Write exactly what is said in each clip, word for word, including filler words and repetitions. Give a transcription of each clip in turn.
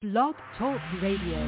Blog Talk Radio.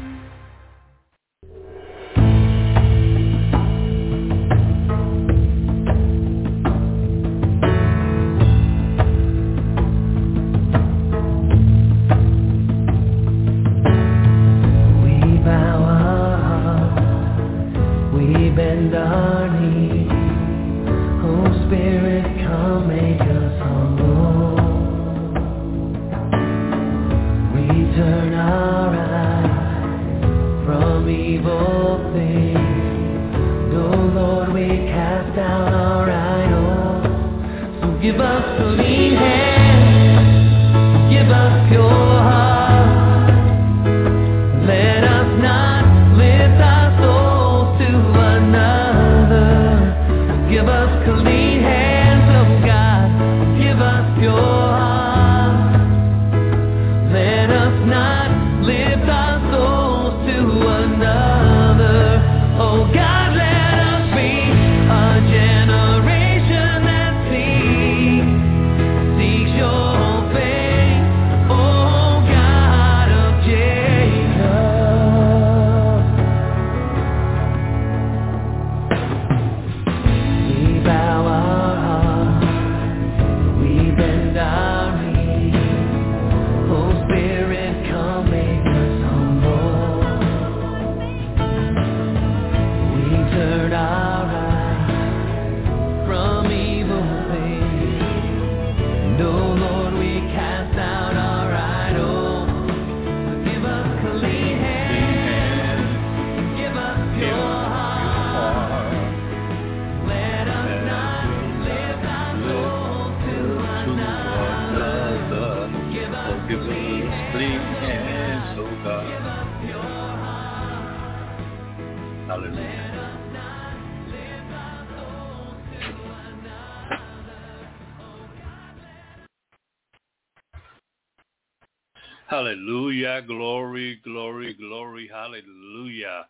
Hallelujah, glory, glory, glory, hallelujah.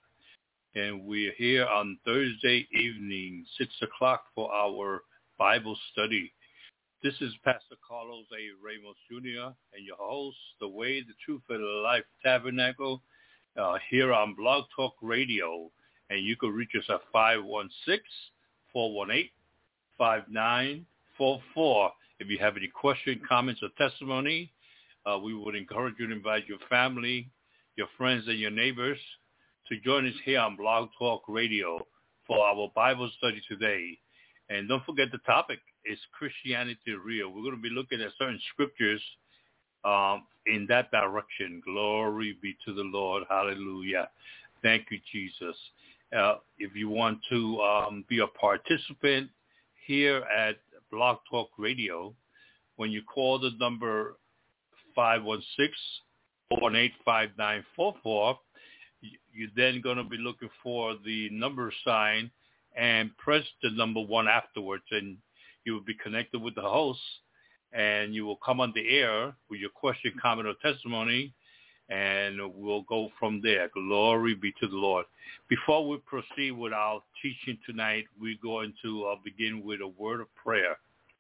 And we're here on Thursday evening, six o'clock for our Bible study. This is Pastor Carlos A. Ramos Junior and your host, The Way, the Truth, and the Life Tabernacle, uh, here on Blog Talk Radio. And you can reach us at five one six, four one eight, five nine four four. If you have any questions, comments, or testimony, Uh, we would encourage you to invite your family, your friends, and your neighbors to join us here on Blog Talk Radio for our Bible study today. And don't forget the topic is Christianity Real. We're going to be looking at certain scriptures um, in that direction. Glory be to the Lord. Hallelujah. Thank you, Jesus. Uh, if you want to um, be a participant here at Blog Talk Radio, when you call the number five one six, four one eight, five nine four four, you're then going to be looking for the number sign and press the number one afterwards, and you will be connected with the host, and you will come on the air with your question, comment, or testimony, and we'll go from there. Glory be to the Lord. Before we proceed with our teaching tonight, we're going to uh, begin with a word of prayer.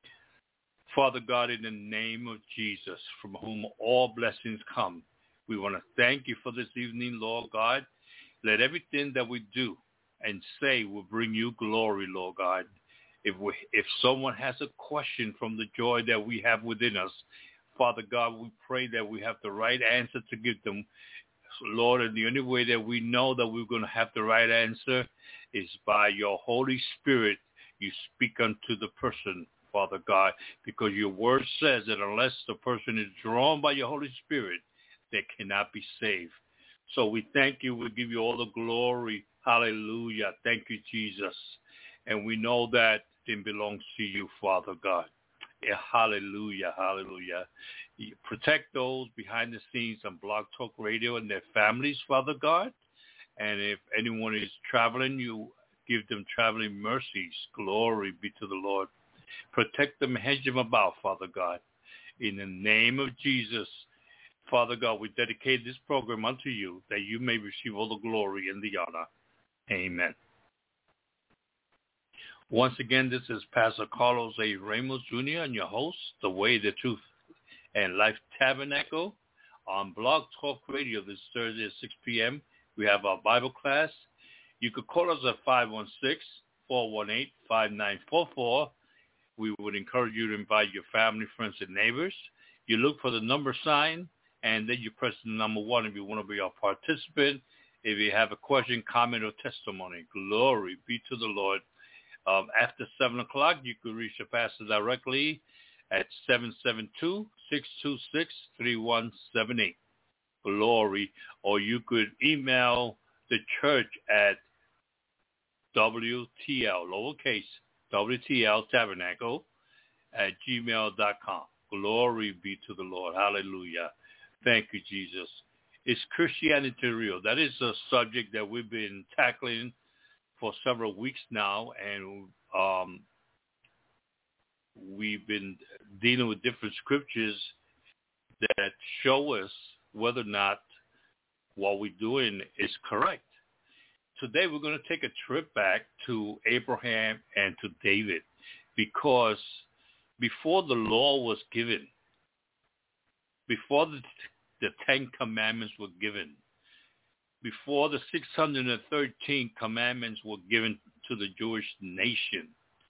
Father God, in the name of Jesus, from whom all blessings come, we want to thank you for this evening, Lord God. Let everything that we do and say will bring you glory, Lord God. If we, if someone has a question from the joy that we have within us, Father God, we pray that we have the right answer to give them. Lord, and the only way that we know that we're going to have the right answer is by your Holy Spirit. You speak unto the person, Father God, because your word says that unless the person is drawn by your Holy Spirit, they cannot be saved. So we thank you. We give you all the glory. Hallelujah. Thank you, Jesus. And we know that it belongs to you, Father God. Yeah, hallelujah. Hallelujah. You protect those behind the scenes on Blog Talk Radio and their families, Father God. And if anyone is traveling, you give them traveling mercies. Glory be to the Lord. Protect them, hedge them about, Father God. In the name of Jesus, Father God, we dedicate this program unto you that you may receive all the glory and the honor. Amen. Once again, this is Pastor Carlos A. Ramos Junior and your host, The Way, the Truth, and Life Tabernacle on Blog Talk Radio this Thursday at six p.m. We have our Bible class. You could call us at five one six, four one eight, five nine four four. We would encourage you to invite your family, friends, and neighbors. You look for the number sign, and then you press the number one if you want to be a participant. If you have a question, comment, or testimony, glory be to the Lord. Um, after seven o'clock, you could reach the pastor directly at seven seven two, six two six, three one seven eight. Glory. Or you could email the church at W T L, lowercase, W T L Tabernacle at gmail dot com. Glory be to the Lord. Hallelujah. Thank you, Jesus. Is Christianity real? That is a subject that we've been tackling for several weeks now, and um, we've been dealing with different scriptures that show us whether or not what we're doing is correct. Today we're going to take a trip back to Abraham and to David, because before the law was given, before the, the Ten Commandments were given, before the six hundred thirteen commandments were given to the Jewish nation,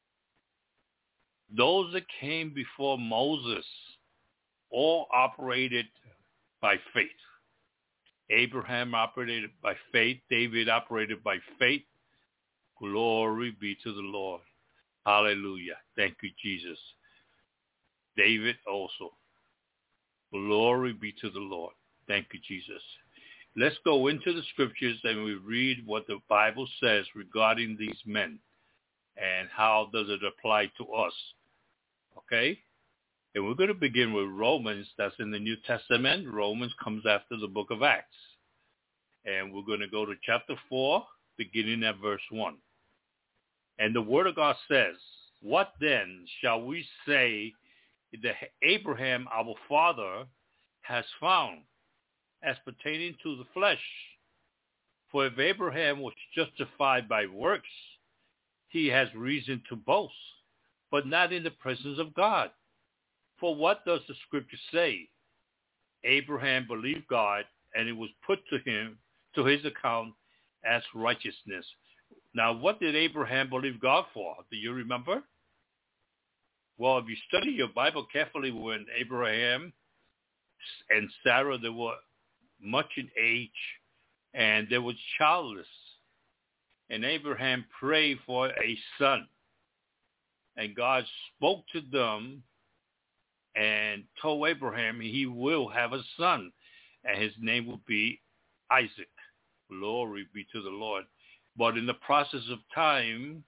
those that came before Moses all operated by faith. Abraham operated by faith. David operated by faith. Glory be to the Lord. Hallelujah. Thank you, Jesus. David also. Glory be to the Lord. Thank you, Jesus. Let's go into the scriptures and we read what the Bible says regarding these men and how does it apply to us. Okay? And we're going to begin with Romans. That's in the New Testament. Romans comes after the book of Acts. And we're going to go to chapter four, beginning at verse one. And the word of God says, "What then shall we say that Abraham, our father, has found as pertaining to the flesh? For if Abraham was justified by works, he has reason to boast, but not in the presence of God. For what does the scripture say? Abraham believed God, and it was put to him, to his account as righteousness." Now, what did Abraham believe God for? Do you remember? Well, if you study your Bible carefully, when Abraham and Sarah, they were much in age, and they were childless. And Abraham prayed for a son. And God spoke to them and told Abraham he will have a son, and his name will be Isaac. Glory be to the Lord. But in the process of time,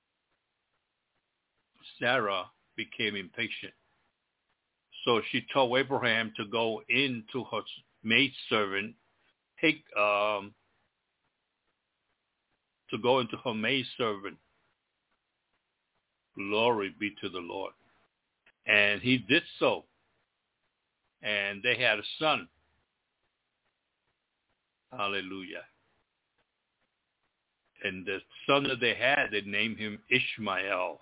Sarah became impatient. So she told Abraham to go into her maidservant, take um, to go into her maidservant. Glory be to the Lord. And he did so. And they had a son. Hallelujah. And the son that they had, they named him Ishmael.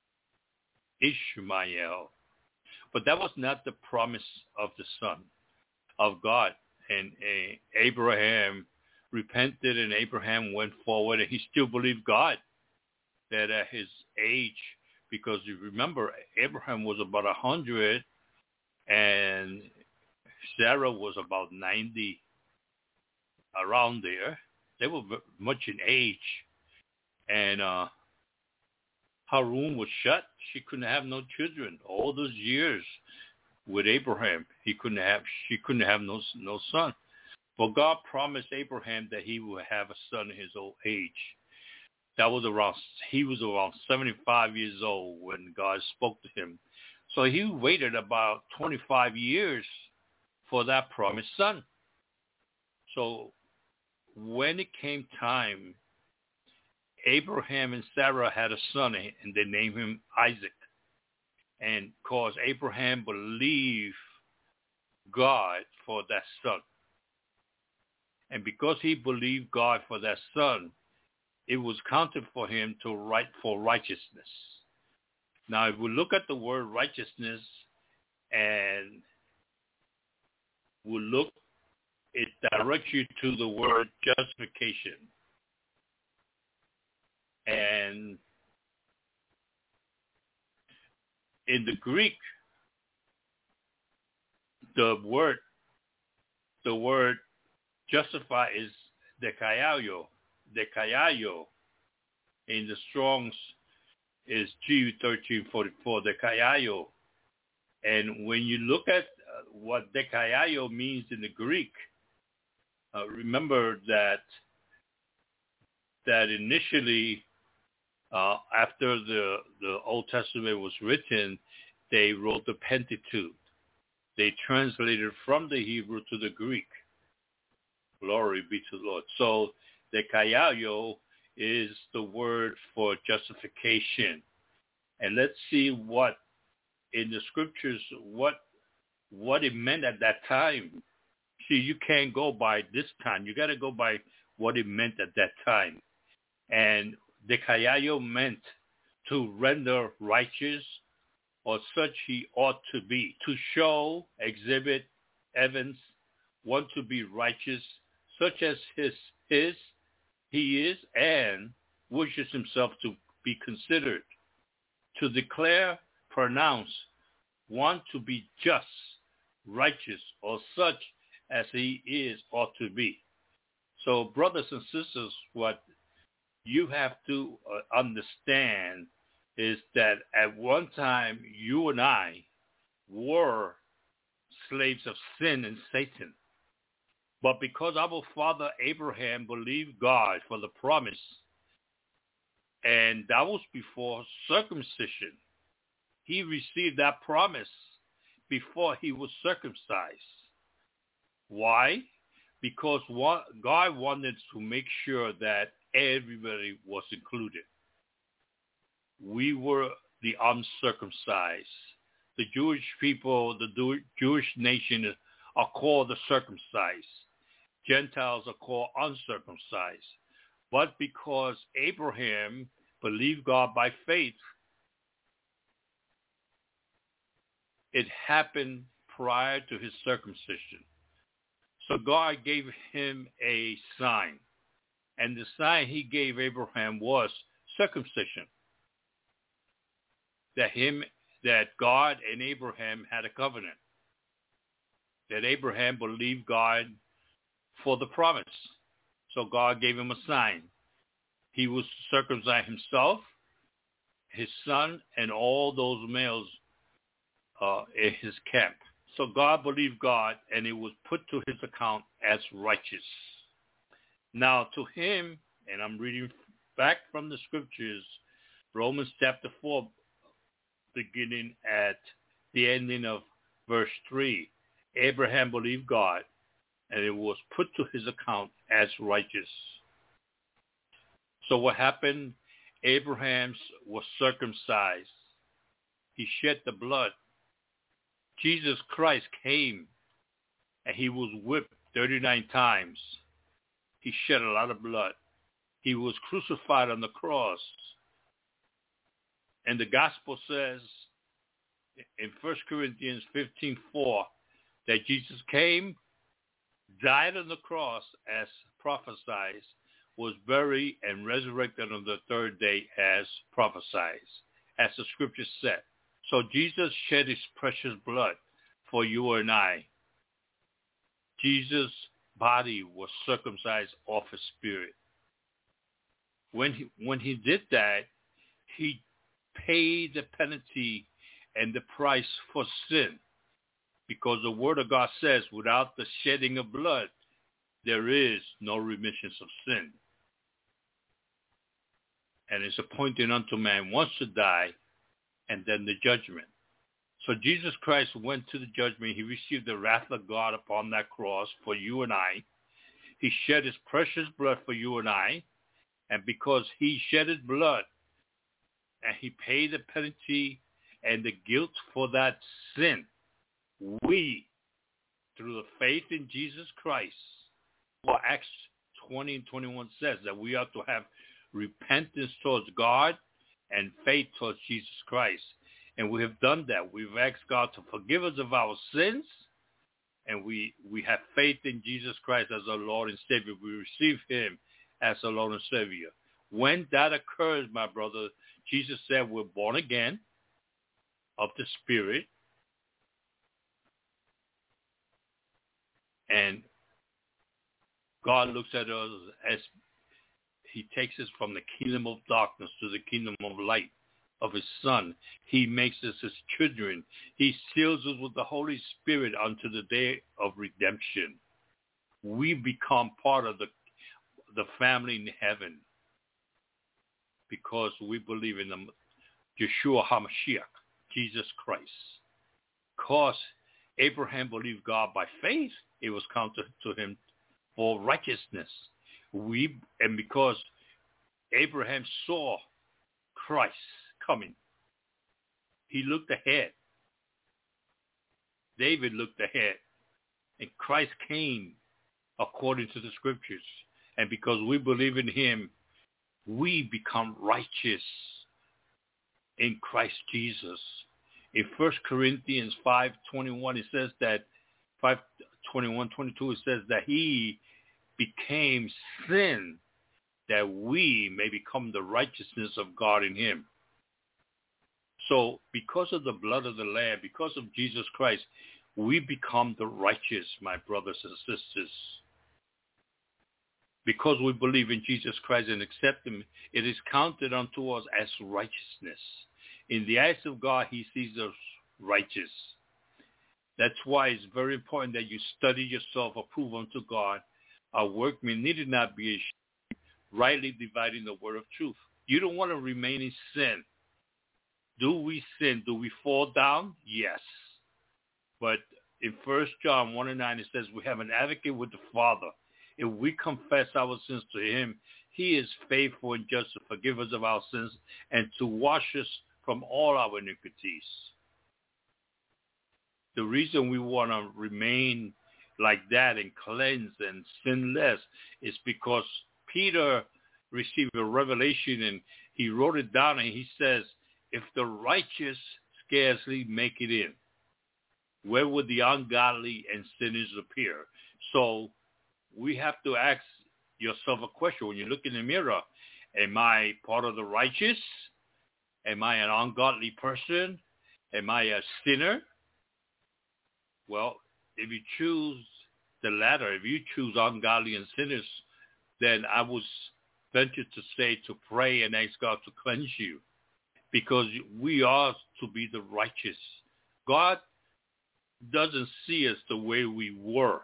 Ishmael. But that was not the promise of the son of God. And uh, Abraham repented, and Abraham went forward, and he still believed God that at his age, because you remember, Abraham was about one hundred, and Sarah was about ninety, around there. They were much in age. And uh, Harun was shut. She couldn't have no children. All those years with Abraham, he couldn't have. She couldn't have no no son. But God promised Abraham that he would have a son in his old age. That was around. He was around seventy-five years old when God spoke to him. So he waited about twenty-five years for that promised son. So when it came time, Abraham and Sarah had a son, and they named him Isaac. And because Abraham believed God for that son. And because he believed God for that son, it was counted for him to write for righteousness. Now, if we look at the word righteousness and we look it directs you to the word justification. And in the Greek, the word the word justify is dekaio, dekaio. In the Strong's is G thirteen forty-four, dekaio. And when you look at uh, what dekaio means in the Greek, uh, remember that that initially, uh, after the, the Old Testament was written, they wrote the Pentateuch. They translated from the Hebrew to the Greek. Glory be to the Lord. So dekaio is the word for justification. And let's see what in the scriptures, what what it meant at that time. See, you can't go by this time. You got to go by what it meant at that time. And dekaio meant to render righteous, or such he ought to be, to show, exhibit, evidence, one to be righteous, such as his, his, he is, and wishes himself to be considered, to declare, pronounce, one to be just, righteous, or such as he is ought to be. So, brothers and sisters, what you have to uh, understand is that at one time you and I were slaves of sin and Satan. But because our father Abraham believed God for the promise, and that was before circumcision, he received that promise before he was circumcised. Why? Because God wanted to make sure that everybody was included. We were the uncircumcised. The Jewish people, the Jewish nation are called the circumcised. Gentiles are called uncircumcised. But because Abraham believed God by faith, it happened prior to his circumcision. So God gave him a sign. And the sign he gave Abraham was circumcision. That him, that God and Abraham had a covenant. That Abraham believed God for the promise. So God gave him a sign. He was to circumcise himself, his son, and all those males uh, in his camp. So God believed God, and it was put to his account as righteous. Now to him, and I'm reading back from the scriptures, Romans chapter four, beginning at the ending of verse three. Abraham believed God, and it was put to his account as righteous. So what happened? Abraham was circumcised. He shed the blood. Jesus Christ came, and he was whipped thirty-nine times. He shed a lot of blood. He was crucified on the cross. And the gospel says in First Corinthians fifteen four that Jesus came, died on the cross as prophesied, was buried, and resurrected on the third day as prophesied, as the scripture said. So Jesus shed his precious blood for you and I. Jesus' body was circumcised off his spirit. When he, when he did that, he paid the penalty and the price for sin. Because the word of God says, without the shedding of blood, there is no remission of sin. And it's appointed unto man once to die, and then the judgment. So Jesus Christ went to the judgment. He received the wrath of God upon that cross for you and I. He shed his precious blood for you and I. And because he shed his blood, and he paid the penalty and the guilt for that sin, we, through the faith in Jesus Christ, what Acts twenty and twenty-one says, that we ought to have repentance towards God and faith towards Jesus Christ. And we have done that. We've asked God to forgive us of our sins, and we, we have faith in Jesus Christ as our Lord and Savior. We receive him as our Lord and Savior. When that occurs, my brother, Jesus said we're born again of the Spirit. And God looks at us as he takes us from the kingdom of darkness to the kingdom of light of his Son. He makes us his children. He seals us with the Holy Spirit unto the day of redemption. We become part of the, the family in heaven because we believe in the Yeshua HaMashiach, Jesus Christ. Because Abraham believed God by faith, it was counted to him for righteousness. We and because Abraham saw Christ coming, he looked ahead. David looked ahead, and Christ came according to the scriptures. And because we believe in him, we become righteous in Christ Jesus. In First Corinthians five twenty-one, it says that five twenty-one, twenty-two, it says that he became sin that we may become the righteousness of God in him. So because of the blood of the Lamb, because of Jesus Christ, we become the righteous, my brothers and sisters. Because we believe in Jesus Christ and accept him, it is counted unto us as righteousness. In the eyes of God, he sees us righteous. That's why it's very important that you study yourself, approve unto God. Our workmen needed not be ashamed, rightly dividing the word of truth. You don't want to remain in sin. Do we sin? Do we fall down? Yes. But in First John one and nine, it says we have an advocate with the Father. If we confess our sins to him, he is faithful and just to forgive us of our sins and to wash us from all our iniquities. The reason we want to remain like that and cleansed and sinless is because Peter received a revelation and he wrote it down, and he says, if the righteous scarcely make it in, where would the ungodly and sinners appear? So we have to ask yourself a question when you look in the mirror. Am I part of the righteous? Am I an ungodly person? Am I a sinner? Well, if you choose the latter, if you choose ungodly and sinners, then I would venture to say to pray and ask God to cleanse you, because we are to be the righteous. God doesn't see us the way we were.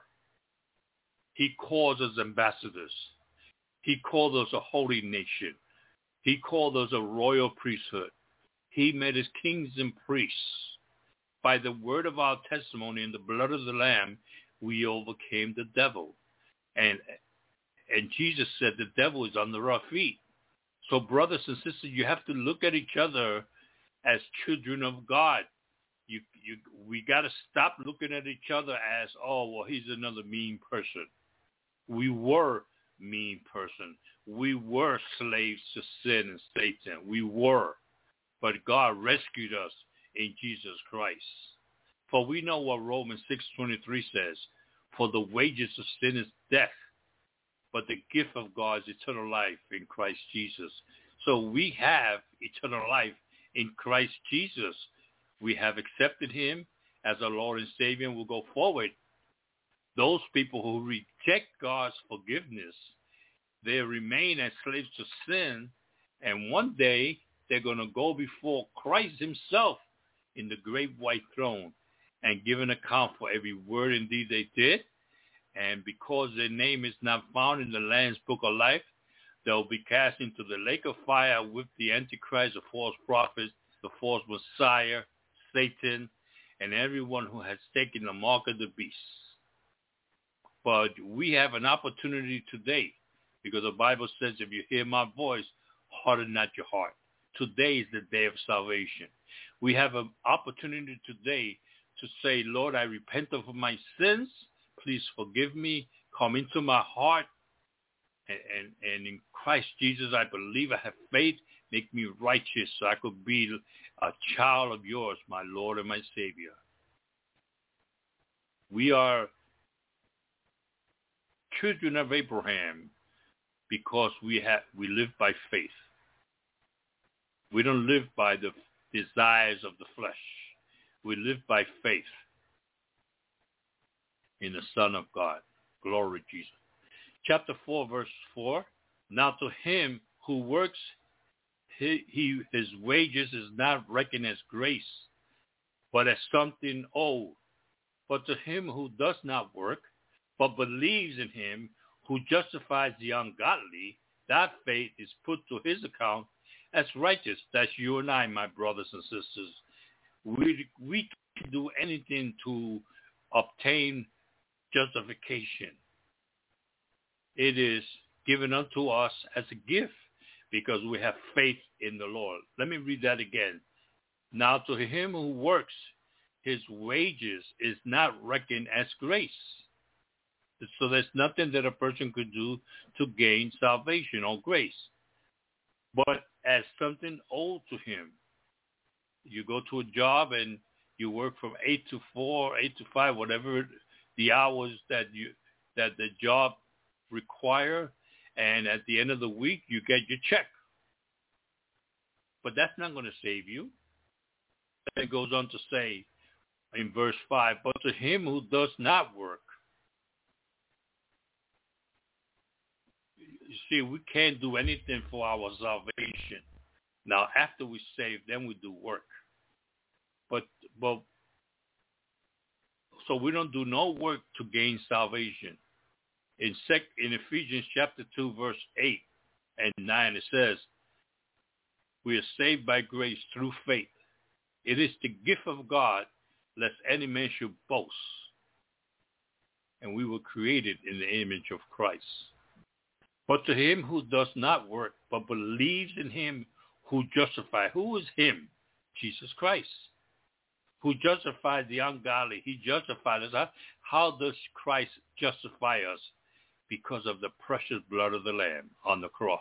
He calls us ambassadors. He called us a holy nation. He called us a royal priesthood. He made us kings and priests. By the word of our testimony and the blood of the Lamb, we overcame the devil. And and Jesus said the devil is under our feet. So brothers and sisters, you have to look at each other as children of God. You, you, we got to stop looking at each other as, oh, well, he's another mean person. We were mean person. We were slaves to sin and Satan. We were. But God rescued us in Jesus Christ. For we know what Romans six twenty-three says, for the wages of sin is death, but the gift of God is eternal life in Christ Jesus. So we have eternal life in Christ Jesus. We have accepted him as our Lord and Savior and will go forward. Those people who reject God's forgiveness, they remain as slaves to sin, and one day they're going to go before Christ himself in the great white throne and give an account for every word and deed they did. And because their name is not found in the Lamb's Book of Life, they'll be cast into the lake of fire with the Antichrist, the false prophet, the false Messiah, Satan, and everyone who has taken the mark of the beast. But we have an opportunity today, because the Bible says, if you hear my voice, harden not your heart. Today is the day of salvation. We have an opportunity today to say, Lord, I repent of my sins. Please forgive me. Come into my heart. And, and, and in Christ Jesus, I believe, I have faith. Make me righteous so I could be a child of yours, my Lord and my Savior. We are children of Abraham because we have we live by faith. We don't live by the desires of the flesh. We live by faith in the Son of God. Glory to Jesus. Chapter four, verse four. Now to him who works, he, he his wages is not reckoned as grace, but as something owed. But to him who does not work, but believes in him who justifies the ungodly, that faith is put to his account as righteous. That's you and I, my brothers and sisters. We we can do anything to obtain justification. It is given unto us as a gift because we have faith in the Lord. Let me read that again. Now to him who works, his wages is not reckoned as grace. So there's nothing that a person could do to gain salvation or grace, but as something owed to him. You go to a job and you work from eight to four, eight to five, whatever the hours that you that the job require, and at the end of the week you get your check. But that's not going to save you. It goes on to say in verse five, but to him who does not work. You see, we can't do anything for our salvation. Now, after we save, then we do work. But, but, so we don't do no work to gain salvation. In sec, in Ephesians chapter two, verse eight and nine, it says, we are saved by grace through faith. It is the gift of God, lest any man should boast. And we were created in the image of Christ. But to him who does not work, but believes in him who justifies. Who is him? Jesus Christ. Who justifies the ungodly. He justifies us. How, how does Christ justify us? Because of the precious blood of the Lamb on the cross.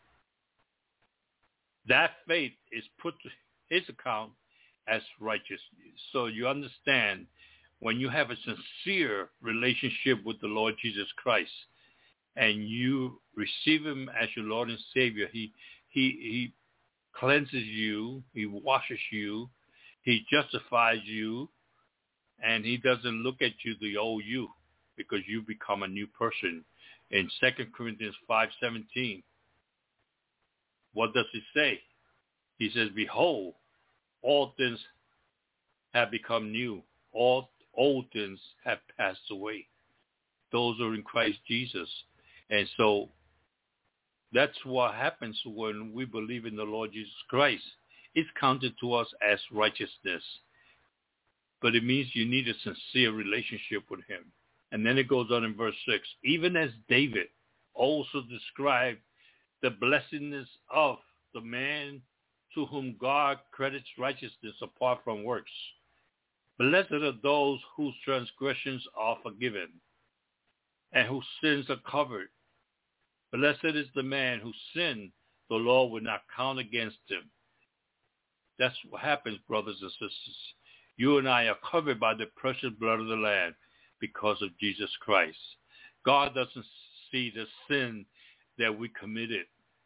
That faith is put to his account as righteousness. So you understand, when you have a sincere relationship with the Lord Jesus Christ, and you receive him as your Lord and Savior, he he he cleanses you, he washes you, he justifies you, and he doesn't look at you the old you, because you become a new person. In Second Corinthians five seventeen, what does he say? He says, behold, all things have become new. All old things have passed away. Those are in Christ Jesus. And so that's what happens when we believe in the Lord Jesus Christ. It's counted to us as righteousness. But it means you need a sincere relationship with him. And then it goes on in verse six. Even as David also described the blessedness of the man to whom God credits righteousness apart from works. Blessed are those whose transgressions are forgiven and whose sins are covered. Blessed is the man whose sin the Lord will not count against him. That's what happens, brothers and sisters. You and I are covered by the precious blood of the Lamb because of Jesus Christ. God doesn't see the sin that we committed.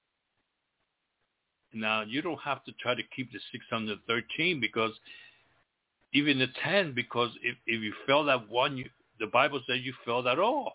Now, you don't have to try to keep the six hundred thirteen, because even the ten, because if, if you fail that one, you, the Bible says you failed at all.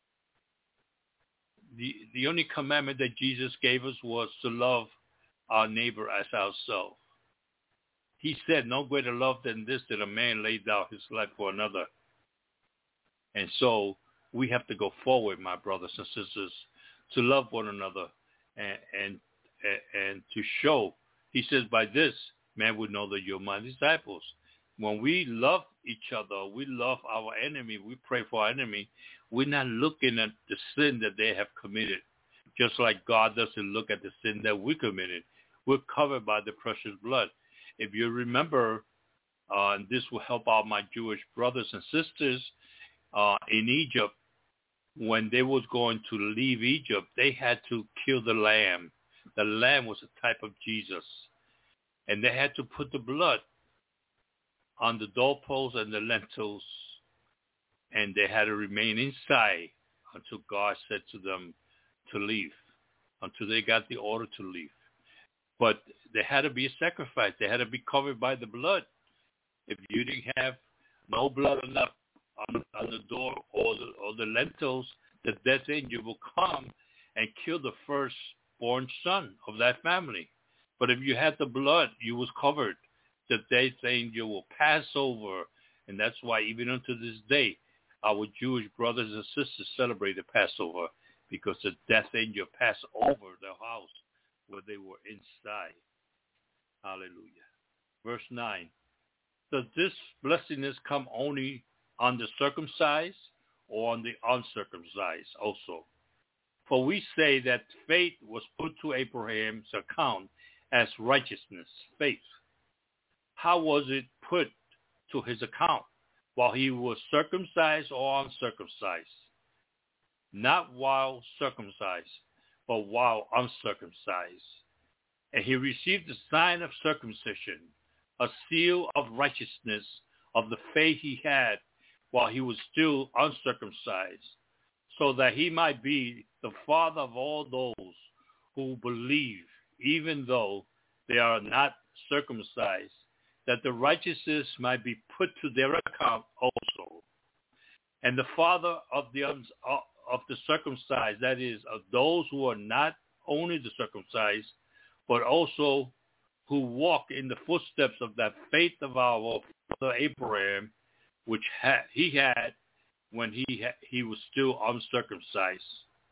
The, the only commandment that Jesus gave us was to love our neighbor as ourselves. He said, no greater love than this, that a man laid down his life for another. And so we have to go forward, my brothers and sisters, to love one another and, and, and to show. He says, by this, man would know that you're my disciples. When we love each other, we love our enemy, we pray for our enemy, we're not looking at the sin that they have committed, just like God doesn't look at the sin that we committed. We're covered by the precious blood. If you remember, uh, and this will help out my Jewish brothers and sisters, uh, in Egypt, when they was going to leave Egypt, they had to kill the lamb. The lamb was a type of Jesus. And they had to put the blood on the doorposts and the lintels and they had to remain inside until God said to them to leave, until they got the order to leave. But there had to be a sacrifice. They had to be covered by the blood. If you didn't have no blood enough on, on the door or the, or the lentils, the death angel will come and kill the firstborn son of that family. But if you had the blood, you was covered. The death angel will pass over. And that's why even unto this day, our Jewish brothers and sisters celebrate the Passover, because the death angel passed over the house where they were inside. Hallelujah. Verse nine. Does this blessedness come only on the circumcised or on the uncircumcised also? For we say that faith was put to Abraham's account as righteousness, faith. How was it put to his account? While he was circumcised or uncircumcised? Not while circumcised, but while uncircumcised. And he received the sign of circumcision, a seal of righteousness of the faith he had while he was still uncircumcised, so that he might be the father of all those who believe, even though they are not circumcised, that the righteousness might be put to their account also. And the father of the of the circumcised, that is, of those who are not only the circumcised, but also who walk in the footsteps of that faith of our father Abraham, which ha- he had when he ha- he was still uncircumcised.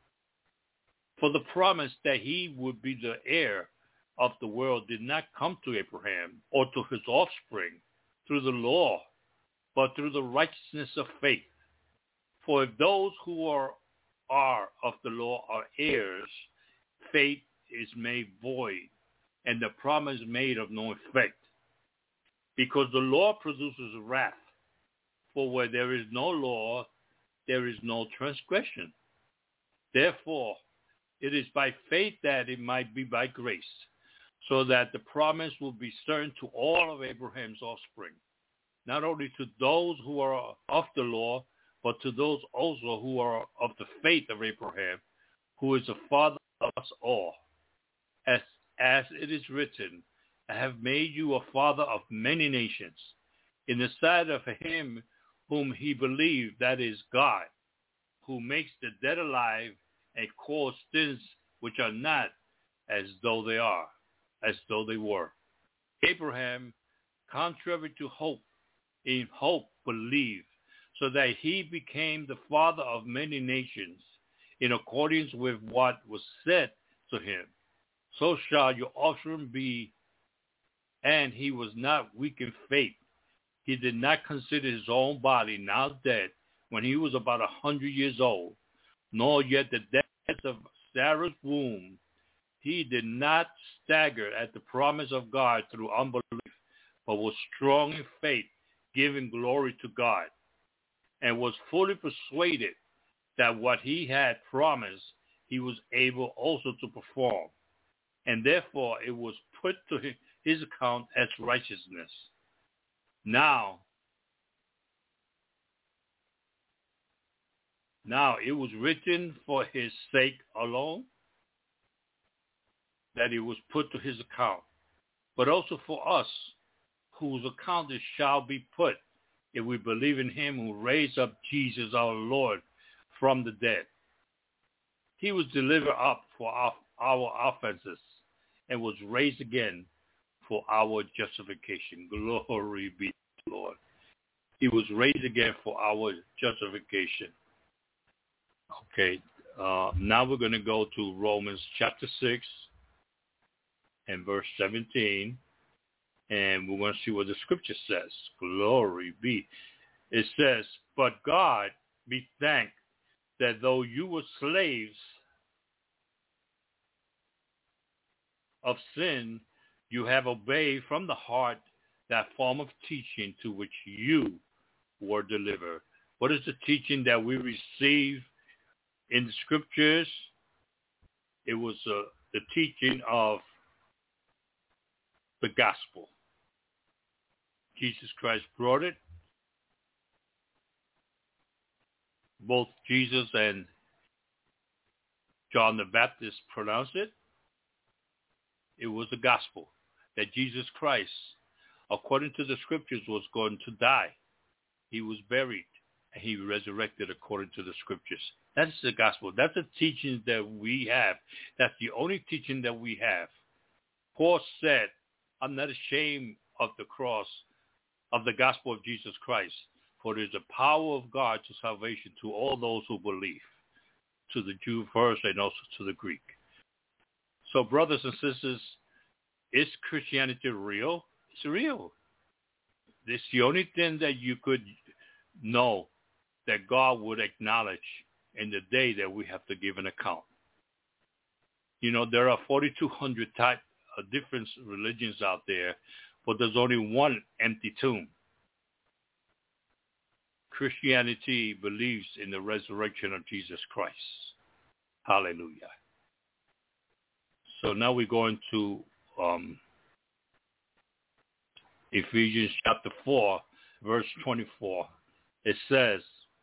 For the promise that he would be the heir of the world did not come to Abraham or to his offspring through the law, but through the righteousness of faith. For if those who are, are of the law are heirs, faith is made void, and the promise made of no effect. Because the law produces wrath. For where there is no law, there is no transgression. Therefore, it is by faith that it might be by grace, so that the promise will be certain to all of Abraham's offspring, not only to those who are of the law, but to those also who are of the faith of Abraham, who is the father of us all. As, as it is written, I have made you a father of many nations, in the sight of him whom he believed, that is God, who makes the dead alive and calls things which are not as though they are, as though they were. Abraham, contrary to hope, in hope believed, so that he became the father of many nations, in accordance with what was said to him. So shall your offspring be. And he was not weak in faith. He did not consider his own body now dead, when he was about a hundred years old, nor yet the death of Sarah's womb. He did not stagger at the promise of God through unbelief, but was strong in faith, giving glory to God, and was fully persuaded that what he had promised he was able also to perform. And therefore it was put to his account as righteousness. Now, now it was written for his sake alone that it was put to his account, but also for us, whose account it shall be put, if we believe in him who raised up Jesus our Lord from the dead. He was delivered up for our, our offenses and was raised again for our justification. Glory be to the Lord. He was raised again for our justification. Okay, uh, now we're going to go to Romans chapter six and verse seventeen. And we're going to see what the scripture says. Glory be. It says, but God be thanked that though you were slaves of sin, you have obeyed from the heart that form of teaching to which you were delivered. What is the teaching that we receive in the scriptures? It was uh, the teaching of the gospel. Jesus Christ brought it. both Jesus and John the Baptist pronounced it, it was the gospel that Jesus Christ, according to the scriptures, was going to die. He was buried, and he resurrected according to the scriptures. That's the gospel. That's the teaching that we have. That's the only teaching that we have. Paul said, I'm not ashamed of the cross, of the gospel of Jesus Christ, for it is the power of God to salvation to all those who believe, to the Jew first and also to the Greek. So brothers and sisters, is Christianity real? It's real. It's the only thing that you could know that God would acknowledge in the day that we have to give an account. You know, there are forty-two hundred type of different religions out there, but there's only one empty tomb. Christianity believes in the resurrection of Jesus Christ. Hallelujah. So now we're going to um, Ephesians chapter four, verse twenty-four. It says,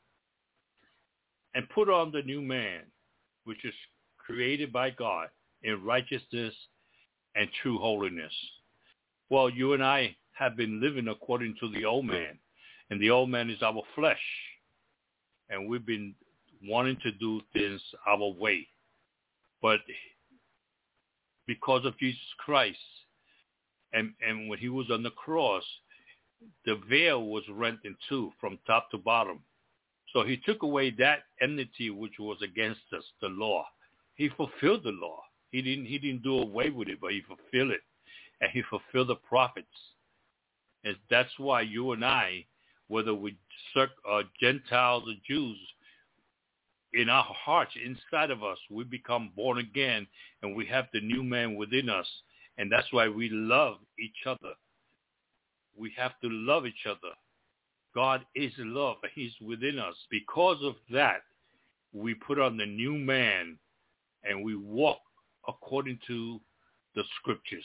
and put on the new man, which is created by God in righteousness and true holiness. Well, you and I have been living according to the old man, and the old man is our flesh, and we've been wanting to do things our way. But because of Jesus Christ, and, and when he was on the cross, the veil was rent in two from top to bottom. So he took away that enmity which was against us, the law. He fulfilled the law. He didn't he didn't do away with it, but he fulfilled it. And he fulfilled the prophets. And that's why you and I, whether we are Gentiles or Jews, in our hearts, inside of us, we become born again, and we have the new man within us. And that's why we love each other. We have to love each other. God is love. He's within us. Because of that, we put on the new man, and we walk according to the scriptures.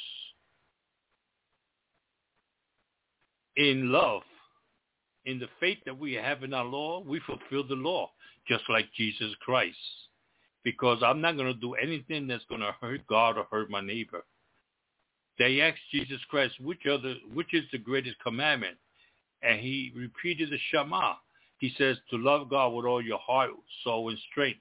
In love, in the faith that we have in our law, we fulfill the law, just like Jesus Christ. Because I'm not going to do anything that's going to hurt God or hurt my neighbor. They asked Jesus Christ, which other, which is the greatest commandment? And he repeated the Shema. He says to love God with all your heart, soul, and strength.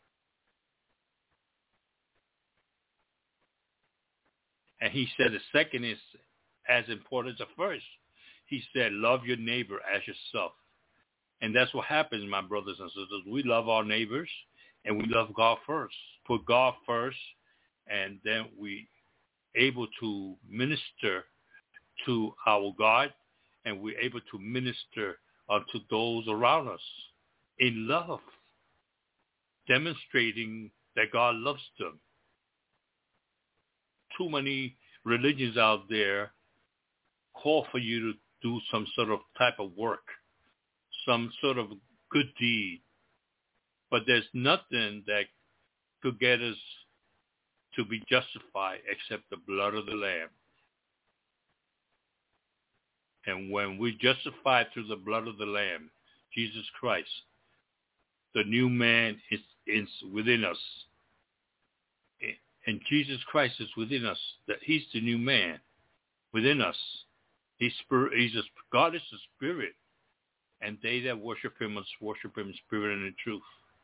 And he said the second is as important as the first. He said, love your neighbor as yourself. And that's what happens, my brothers and sisters. We love our neighbors, and we love God first. Put God first, and then we able to minister to our God, and we're able to minister unto those around us in love, demonstrating that God loves them. Too many religions out there call for you to do some sort of type of work, some sort of good deed, but there's nothing that could get us to be justified except the blood of the Lamb. And when we justified through the blood of the Lamb, Jesus Christ, the new man is, is within us. And Jesus Christ is within us. That He's the new man within us. He's spirit. He's a, God is the Spirit, and they that worship Him must worship Him in spirit and in truth.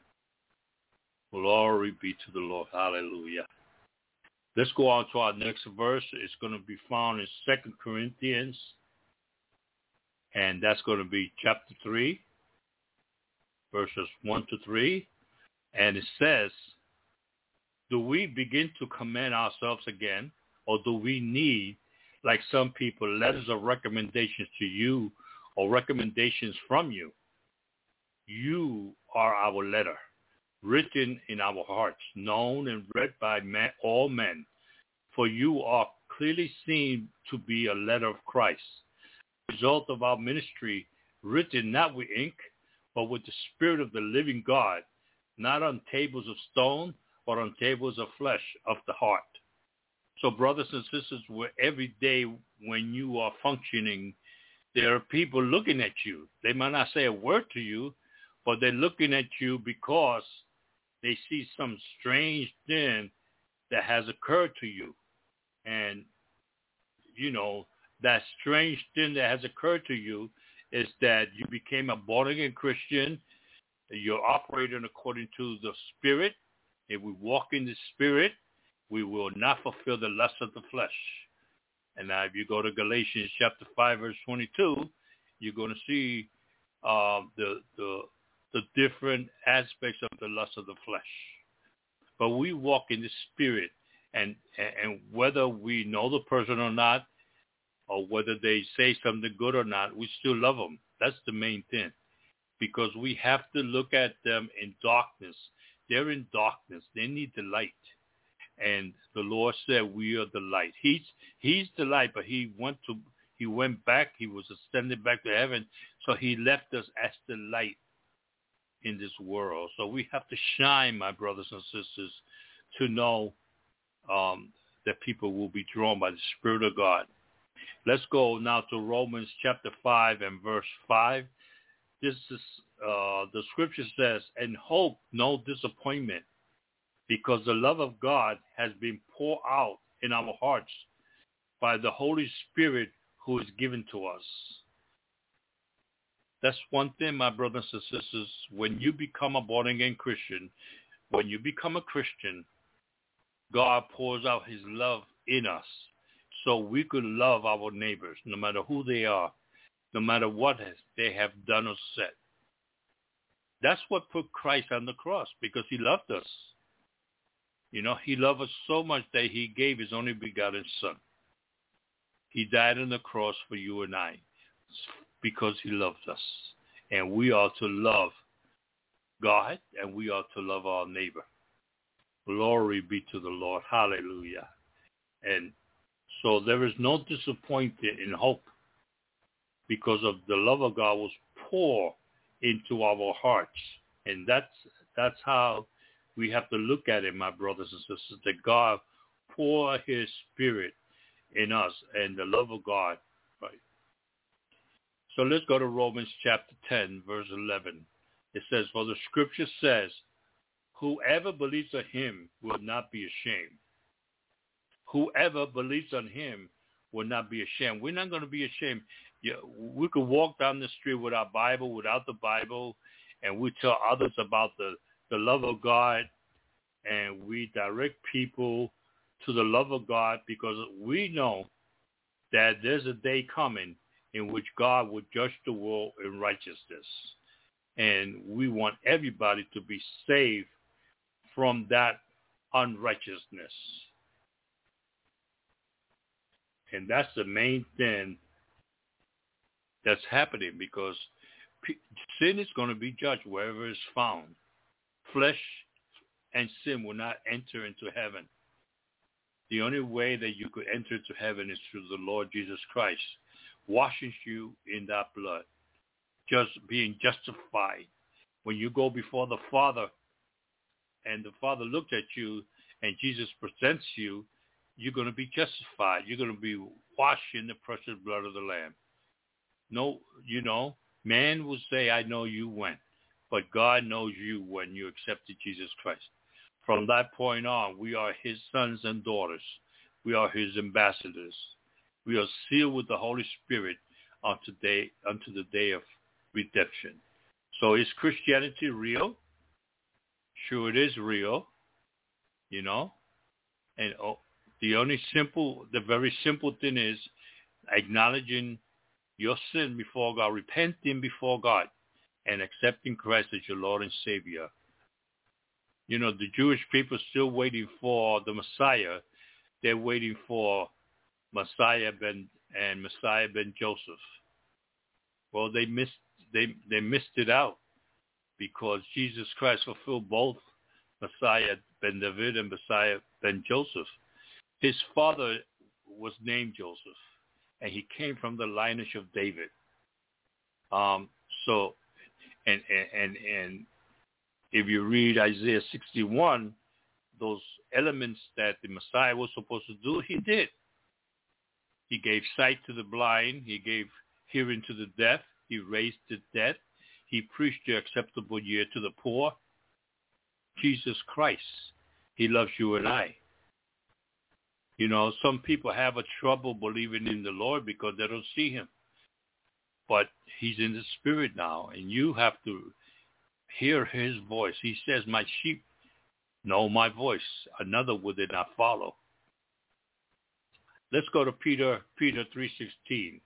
Glory be to the Lord. Hallelujah. Let's go on to our next verse. It's going to be found in Second Corinthians, and that's going to be chapter three, verses one to three. And it says, do we begin to commend ourselves again, or do we need, like some people, letters of recommendations to you or recommendations from you? You are our letter, written in our hearts, known and read by men, all men. For you are clearly seen to be a letter of Christ, result of our ministry, written not with ink, but with the Spirit of the living God, not on tables of stone, but on tables of flesh of the heart. So brothers and sisters, where every day when you are functioning, there are people looking at you. They might not say a word to you, but they're looking at you because they see some strange thing that has occurred to you. And, you know, that strange thing that has occurred to you is that you became a born-again Christian. You're operating according to the Spirit. If we walk in the Spirit, we will not fulfill the lust of the flesh. And now if you go to Galatians chapter five, verse twenty-two, you're going to see uh, the, the, the different aspects of the lust of the flesh. But we walk in the Spirit, and, and whether we know the person or not, or whether they say something good or not, we still love them. That's the main thing, because we have to look at them in darkness. They're in darkness. They need the light. And the Lord said, we are the light. He's He's the light, but he went to he went back. He was ascended back to heaven, so he left us as the light in this world. So we have to shine, my brothers and sisters, to know um, that people will be drawn by the Spirit of God. Let's go now to Romans chapter five and verse five. This is uh, the scripture says, "And hope no disappointment, because the love of God has been poured out in our hearts by the Holy Spirit who is given to us." That's one thing, my brothers and sisters. When you become a born-again Christian, when you become a Christian, God pours out his love in us so we could love our neighbors, no matter who they are, no matter what they have done or said. That's what put Christ on the cross, because he loved us. You know, he loved us so much that he gave his only begotten son. He died on the cross for you and I because he loved us. And we are to love God, and we are to love our neighbor. Glory be to the Lord. Hallelujah. And so there is no disappointment in hope, because of the love of God was poured into our hearts. And that's that's how we have to look at it, my brothers and sisters, that God pour his Spirit in us and the love of God. Right. So let's go to Romans chapter ten, verse eleven. It says, "For the scripture says, whoever believes on him will not be ashamed." Whoever believes on him will not be ashamed. We're not going to be ashamed. Yeah, we could walk down the street with our Bible, without the Bible, and we tell others about the, the love of God, and we direct people to the love of God, because we know that there's a day coming in which God will judge the world in righteousness. And we want everybody to be saved from that unrighteousness. And that's the main thing that's happening, because sin is going to be judged wherever it's found. Flesh and sin will not enter into heaven. The only way that you could enter into heaven is through the Lord Jesus Christ, washing you in that blood, just being justified. When you go before the Father and the Father looks at you and Jesus presents you, you're going to be justified. You're going to be washed in the precious blood of the Lamb. No, you know, man will say, I know you when, but God knows you when you accepted Jesus Christ. From that point on, we are his sons and daughters. We are his ambassadors. We are sealed with the Holy Spirit unto, day, unto the day of redemption. So is Christianity real? Sure, it is real, you know. And oh, the only simple, the very simple thing is acknowledging your sin before God, repenting before God, and accepting Christ as your Lord and Savior. You know, the Jewish people are still waiting for the Messiah. They're waiting for Messiah ben and Messiah ben Joseph. Well, they missed they they missed it out, because Jesus Christ fulfilled both Messiah ben David and Messiah ben Joseph. His father was named Joseph, and he came from the lineage of David. Um, so, and and and if you read Isaiah sixty-one, those elements that the Messiah was supposed to do, he did. He gave sight to the blind. He gave hearing to the deaf. He raised the dead. He he preached the acceptable year to the poor. Jesus Christ, he loves you and I. You know, some people have a trouble believing in the Lord because they don't see him. But he's in the spirit now, and you have to hear his voice. He says, my sheep know my voice. Another will they not follow. Let's go to Peter, Peter three sixteen.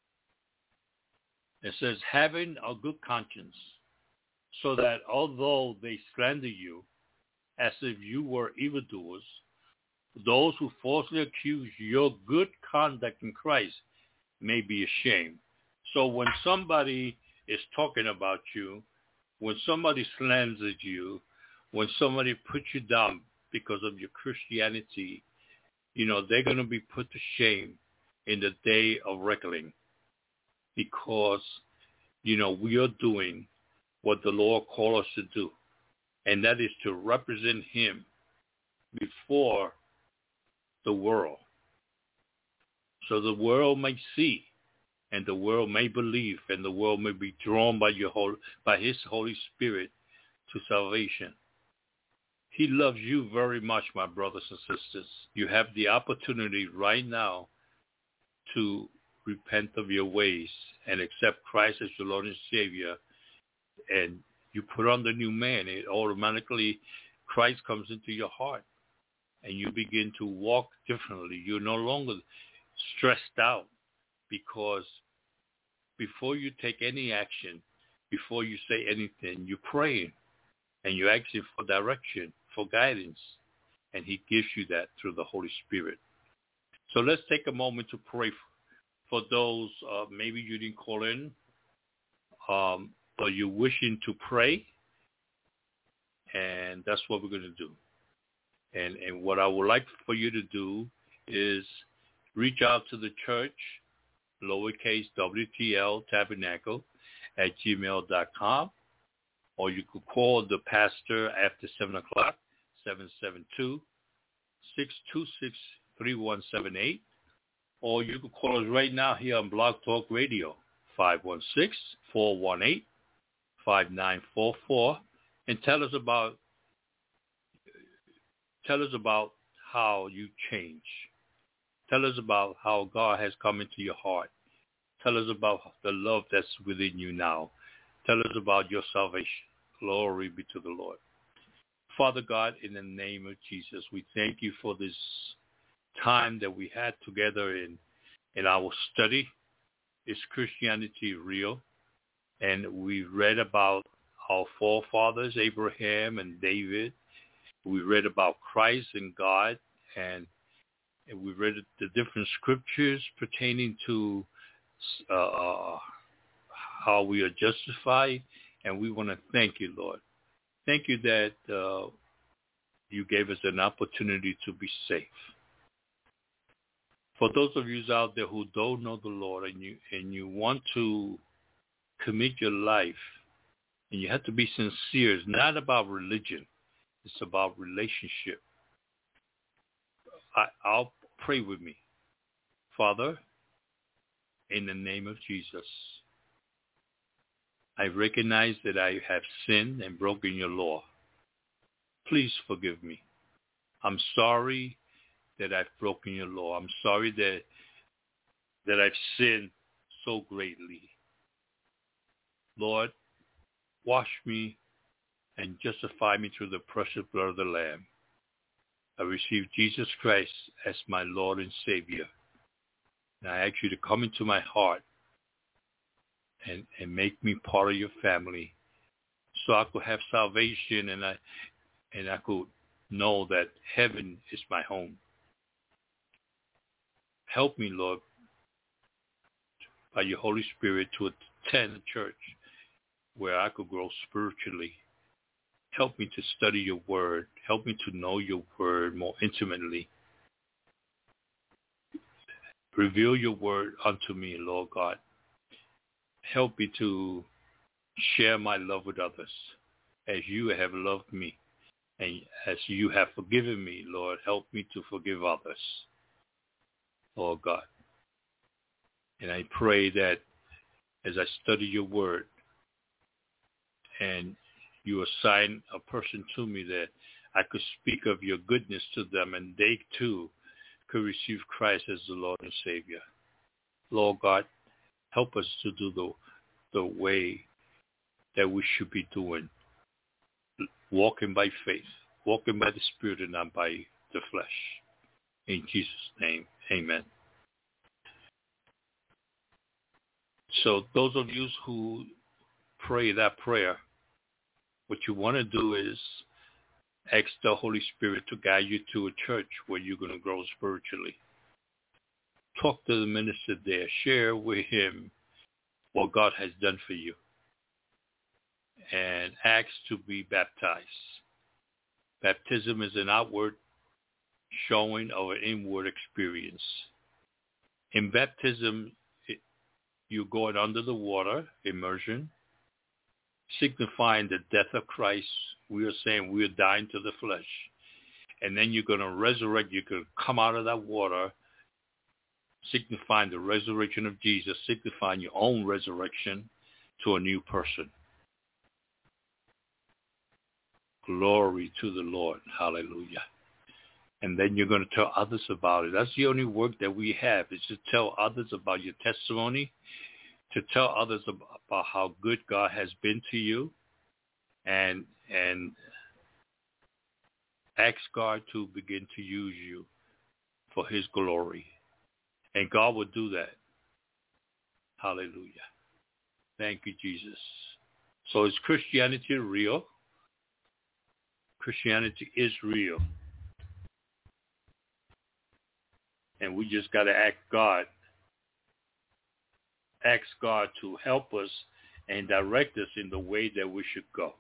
It says, having a good conscience, so that although they slander you, as if you were evildoers, those who falsely accuse your good conduct in Christ may be ashamed. So when somebody is talking about you, when somebody slanders you, when somebody puts you down because of your Christianity, you know, they're going to be put to shame in the day of reckoning, because, you know, we are doing what the Lord called us to do, and that is to represent him before the world, so the world may see, and the world may believe, and the world may be drawn by your whole, by his Holy Spirit to salvation. He loves you very much, my brothers and sisters. You have the opportunity right now to repent of your ways and accept Christ as your Lord and Savior, and you put on the new man. It automatically, Christ comes into your heart, and you begin to walk differently. You're no longer stressed out, because before you take any action, before you say anything, you're praying, and you're asking for direction, for guidance, and he gives you that through the Holy Spirit. So let's take a moment to pray for those, uh, maybe you didn't call in, um, but you're wishing to pray, and that's what we're going to do. And, and what I would like for you to do is reach out to the church, lowercase W T L Tabernacle at gmail dot com, or you could call the pastor after seven o'clock, seven seven two, six two six, three one seven eight, or you could call us right now here on Blog Talk Radio, five one six, four one eight, five nine four four, and tell us about tell us about how you change. Tell us about how God has come into your heart. Tell us about the love that's within you now. Tell us about your salvation. Glory be to the Lord. Father God, in the name of Jesus, we thank you for this time that we had together in, in our study. Is Christianity real? And we read about our forefathers, Abraham and David. We read about Christ and God, and, and we read the different scriptures pertaining to uh, how we are justified, and we want to thank you, Lord. Thank you that uh, you gave us an opportunity to be safe. For those of you out there who don't know the Lord, and you and you want to commit your life, and you have to be sincere. It's not about religion. It's about relationship. I, I'll pray with me. Father, in the name of Jesus, I recognize that I have sinned and broken your law. Please forgive me. I'm sorry that I've broken your law. I'm sorry that that I've sinned so greatly. Lord, wash me and justify me through the precious blood of the Lamb. I receive Jesus Christ as my Lord and Savior. And I ask you to come into my heart and, and make me part of your family, so I could have salvation, and I and I could know that heaven is my home. Help me, Lord, by your Holy Spirit, to attend a church where I could grow spiritually. Help me to study your word. Help me to know your word more intimately. Reveal your word unto me, Lord God. Help me to share my love with others as you have loved me. And as you have forgiven me, Lord, help me to forgive others, Lord God. And I pray that as I study your word, and you assign a person to me that I could speak of your goodness to them, and they too could receive Christ as the Lord and Savior. Lord God, help us to do the, the way that we should be doing, walking by faith, walking by the Spirit and not by the flesh. In Jesus' name, amen. So those of you who pray that prayer, what you want to do is ask the Holy Spirit to guide you to a church where you're going to grow spiritually. Talk to the minister there. Share with him what God has done for you. And ask to be baptized. Baptism is an outward showing of an inward experience. In baptism, it, you're going under the water, immersion, signifying the death of Christ. We are saying we are dying to the flesh. And then you're going to resurrect. You're going to come out of that water, signifying the resurrection of Jesus, signifying your own resurrection to a new person. Glory to the Lord. Hallelujah. And then you're going to tell others about it. That's the only work that we have, is to tell others about your testimony, to tell others about how good God has been to you, and and ask God to begin to use you for his glory. And God will do that. Hallelujah. Thank you, Jesus. So is Christianity real? Christianity is real. And we just got to ask God, ask God to help us and direct us in the way that we should go.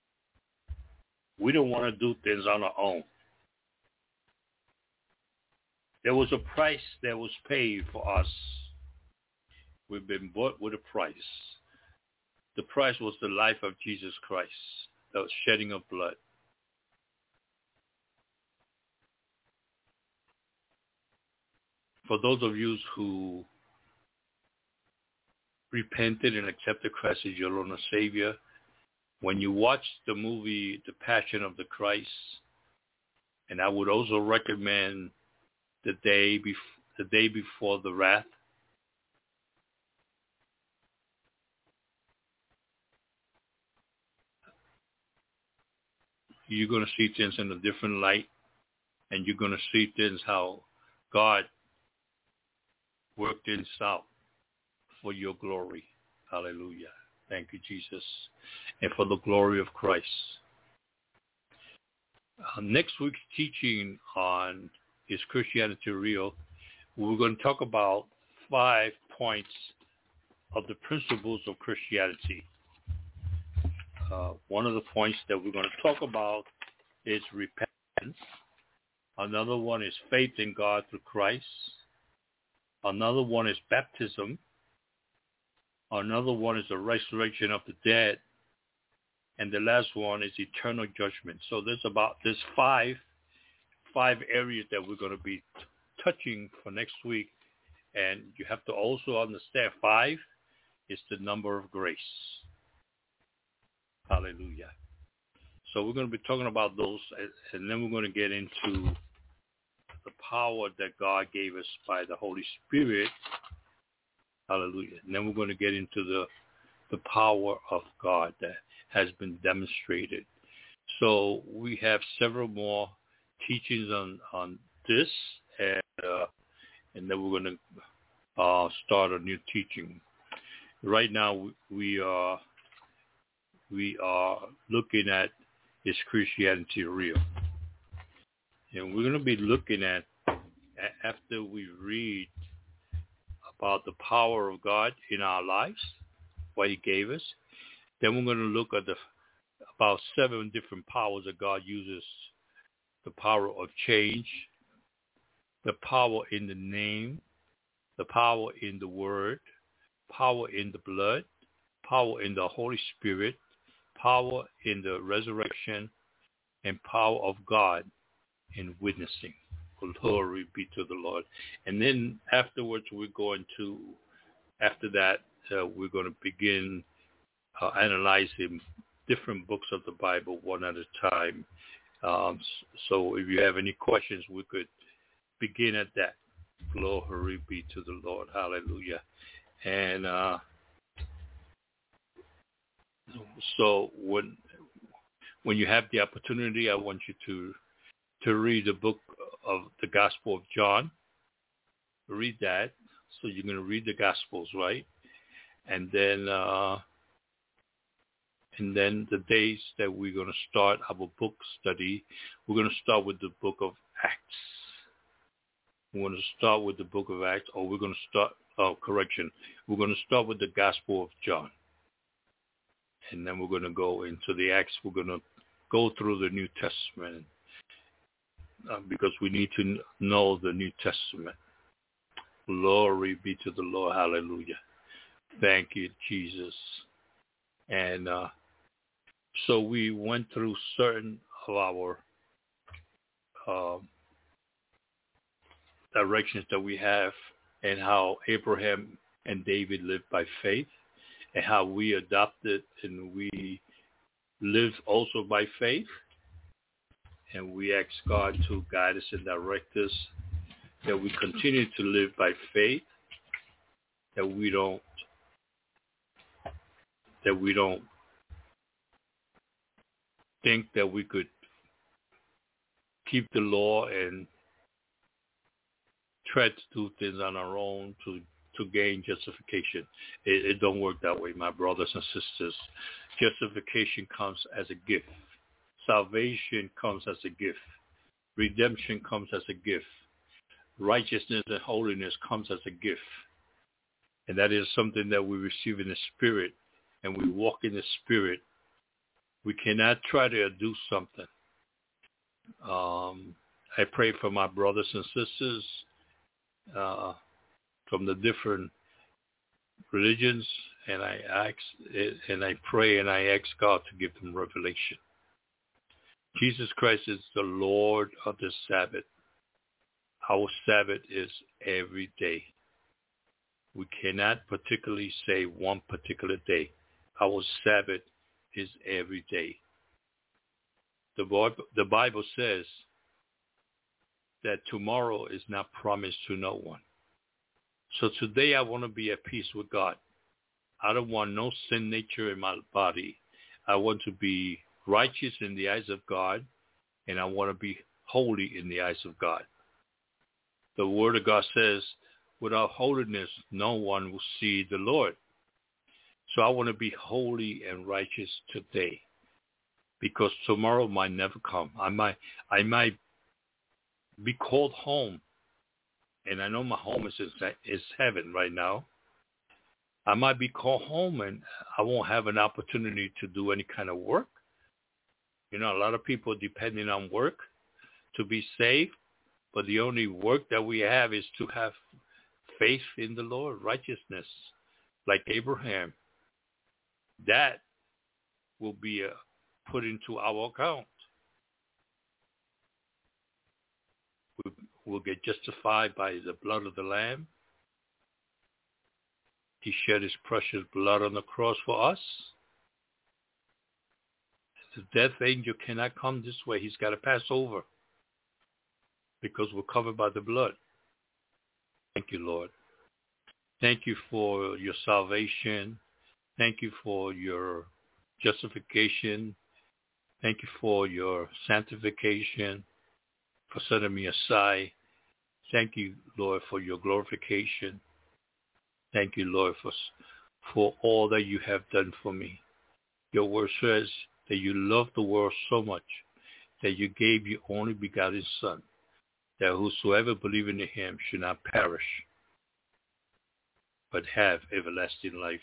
We don't want to do things on our own. There was a price that was paid for us. We've been bought with a price. The price was the life of Jesus Christ, the shedding of blood. For those of you who repented and accepted Christ as your Lord and Savior, when you watch the movie The Passion of the Christ, and I would also recommend the day bef- the day before the wrath, you're going to see things in a different light, and you're going to see things how God worked things out for your glory. Hallelujah. Thank you, Jesus. And for the glory of Christ. Uh, next week's teaching on Is Christianity Real? We're going to talk about five points of the principles of Christianity. Uh, one of the points that we're going to talk about is repentance. Another one is faith in God through Christ. Another one is baptism. Another one is the resurrection of the dead. And the last one is eternal judgment. So there's about there's five five areas that we're going to be t- touching for next week. And you have to also understand five is the number of grace. Hallelujah. So we're going to be talking about those, and then we're going to get into the power that God gave us by the Holy Spirit. Hallelujah. And then we're going to get into the the power of God that has been demonstrated. So we have several more teachings on, on this, and uh, and then we're going to uh, start a new teaching. Right now we are we are looking at, is Christianity real? And we're going to be looking at, after we read about the power of God in our lives, what he gave us, then we're going to look at the about seven different powers that God uses. The power of change, the power in the name, the power in the word, power in the blood, power in the Holy Spirit, power in the resurrection, and power of God in witnessing. Glory be to the Lord. And then afterwards, we're going to, after that, uh, we're going to begin uh, analyzing different books of the Bible one at a time. Um, so if you have any questions, we could begin at that. Glory be to the Lord. Hallelujah. And uh, so when when you have the opportunity, I want you to to read the book of the Gospel of John. Read that. So you're going to read the Gospels, right? And then uh, and then the days that we're going to start our book study, we're going to start with the book of Acts. We're going to start with the book of Acts, or we're going to start, oh, correction, we're going to start with the Gospel of John. And then we're going to go into the Acts. We're going to go through the New Testament uh, because we need to know the New Testament. Glory be to the Lord. Hallelujah. Thank you, Jesus. And uh, so we went through certain of our uh, directions that we have and how Abraham and David lived by faith and how we adopted and we live also by faith. And we ask God to guide us and direct us, that we continue to live by faith, that we don't that we don't think that we could keep the law and try to do things on our own to, to gain justification. It, it don't work that way, my brothers and sisters. Justification comes as a gift. Salvation comes as a gift. Redemption comes as a gift. Righteousness and holiness comes as a gift. And that is something that we receive in the Spirit, and we walk in the Spirit. We cannot try to do something. Um, I pray for my brothers and sisters uh, from the different religions, and I ask, and I pray, and I ask God to give them revelation. Jesus Christ is the Lord of the Sabbath. Our Sabbath is every day. We cannot particularly say one particular day. Our Sabbath is every day. The Bible, the Bible says that tomorrow is not promised to no one. So today I want to be at peace with God. I don't want no sin nature in my body. I want to be righteous in the eyes of God, and I want to be holy in the eyes of God. The Word of God says, without holiness, no one will see the Lord. So I want to be holy and righteous today, because tomorrow might never come. I might, I might be called home, and I know my home is is heaven right now. I might be called home, and I won't have an opportunity to do any kind of work. You know, a lot of people are depending on work to be saved, but the only work that we have is to have faith in the Lord, righteousness, like Abraham. That will be uh, put into our account. We will get justified by the blood of the Lamb. He shed his precious blood on the cross for us. The death angel cannot come this way. He's got to pass over because we're covered by the blood. Thank you, Lord. Thank you for your salvation. Thank you for your justification. Thank you for your sanctification, for setting me aside. Thank you, Lord, for your glorification. Thank you, Lord, for, for all that you have done for me. Your word says that you love the world so much that you gave your only begotten Son, that whosoever believe in him should not perish, but have everlasting life.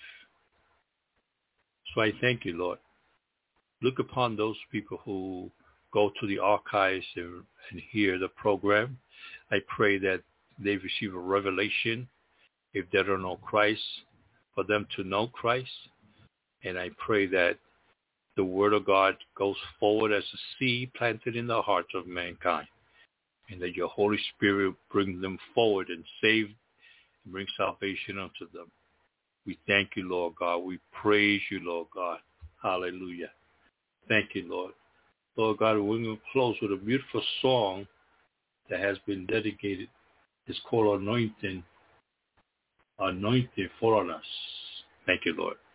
So I thank you, Lord. Look upon those people who go to the archives and, and hear the program. I pray that they receive a revelation, if they don't know Christ, for them to know Christ. And I pray that the word of God goes forward as a seed planted in the hearts of mankind, and that your Holy Spirit brings them forward and save and bring salvation unto them. We thank you, Lord God. We praise you, Lord God. Hallelujah. Thank you, Lord. Lord God, we're going to close with a beautiful song that has been dedicated. It's called Anointing. Anointing fall on us. Thank you, Lord.